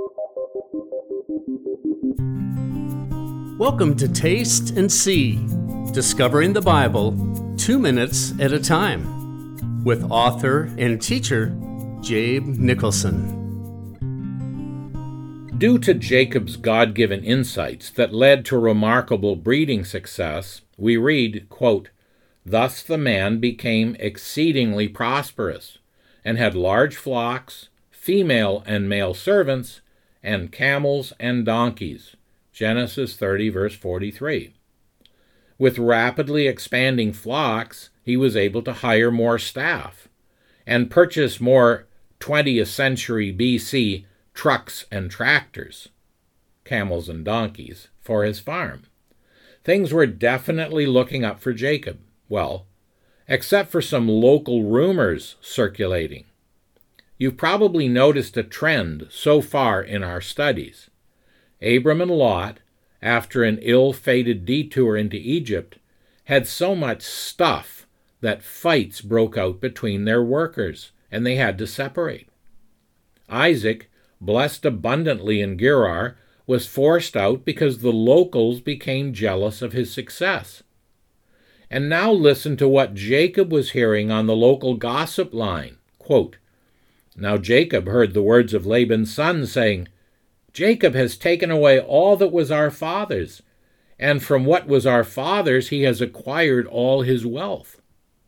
Welcome to Taste and See, Discovering the Bible 2 minutes at a time, with author and teacher Jabe Nicholson. Due to Jacob's God-given insights that led to remarkable breeding success, we read, quote, "Thus the man became exceedingly prosperous, and had large flocks, female and male servants, and camels and donkeys." Genesis 30, verse 43. With rapidly expanding flocks, he was able to hire more staff and purchase more 20th century BC trucks and tractors, camels and donkeys, for his farm. Things were definitely looking up for Jacob. Well, except for some local rumors circulating. You've probably noticed a trend so far in our studies. Abram and Lot, after an ill-fated detour into Egypt, had so much stuff that fights broke out between their workers, and they had to separate. Isaac, blessed abundantly in Gerar, was forced out because the locals became jealous of his success. And now listen to what Jacob was hearing on the local gossip line. Quote, "Now Jacob heard the words of Laban's son, saying, 'Jacob has taken away all that was our father's, and from what was our father's he has acquired all his wealth.'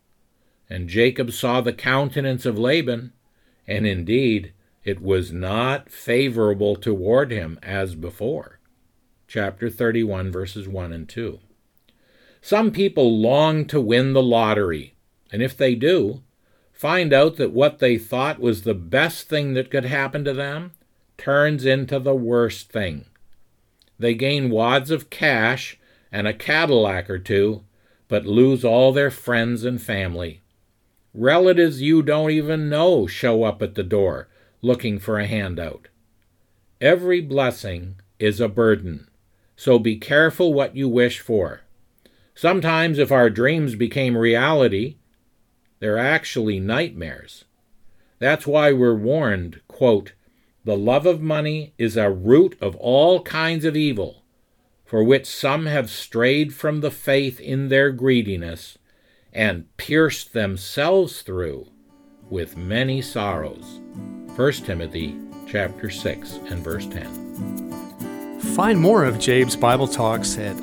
And Jacob saw the countenance of Laban, and indeed it was not favorable toward him as before." Chapter 31, verses 1 and 2. Some people long to win the lottery, and if they do, find out that what they thought was the best thing that could happen to them turns into the worst thing. They gain wads of cash and a Cadillac or two, but lose all their friends and family. Relatives you don't even know show up at the door looking for a handout. Every blessing is a burden, so be careful what you wish for. Sometimes if our dreams became reality, they're actually nightmares. That's why we're warned, quote, "The love of money is a root of all kinds of evil, for which some have strayed from the faith in their greediness, and pierced themselves through with many sorrows." 1 Timothy chapter 6 and verse 10. Find more of Jabe's Bible Talks at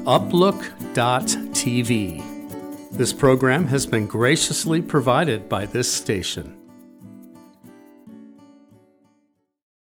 uplook.tv. This program has been graciously provided by this station.